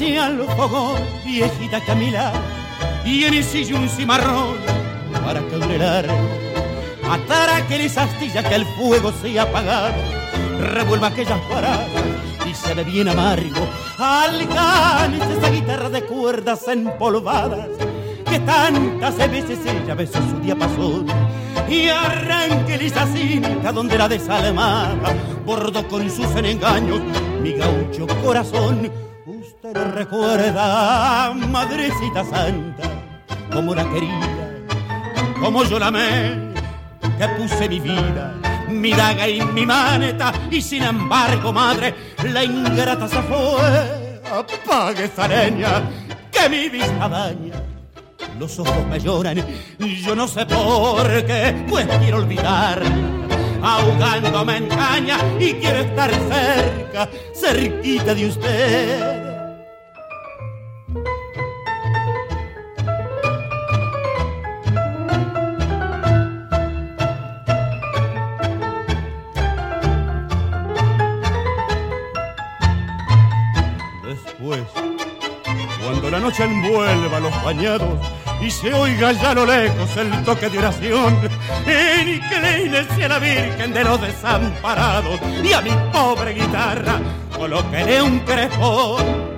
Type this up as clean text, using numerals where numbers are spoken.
Pese al fogón, viejita Camila, y en el sillón un cimarrón para caurelar. Atar aquellas astillas que el fuego se ha apagado, revuelva aquellas paradas y se ve bien amargo. Alcance esa guitarra de cuerdas empolvadas que tantas veces ella besó su diapasón, y arranque esa cinta donde la desalmada bordó con sus engaños mi gaucho corazón. Usted lo recuerda, madrecita santa, como la quería, como yo la amé, que puse mi vida, mi daga y mi maneta, y sin embargo, madre, la ingrata se fue. Apague esa leña que mi vista daña, los ojos me lloran, yo no sé por qué, pues quiero olvidar, ahogándome en caña, y quiero estar cerca, cerquita de usted. Después, cuando la noche envuelva los bañados y se oiga ya a lo lejos el toque de oración, en inclínese a la Virgen de los Desamparados y a mi pobre guitarra coloqueré un crespón.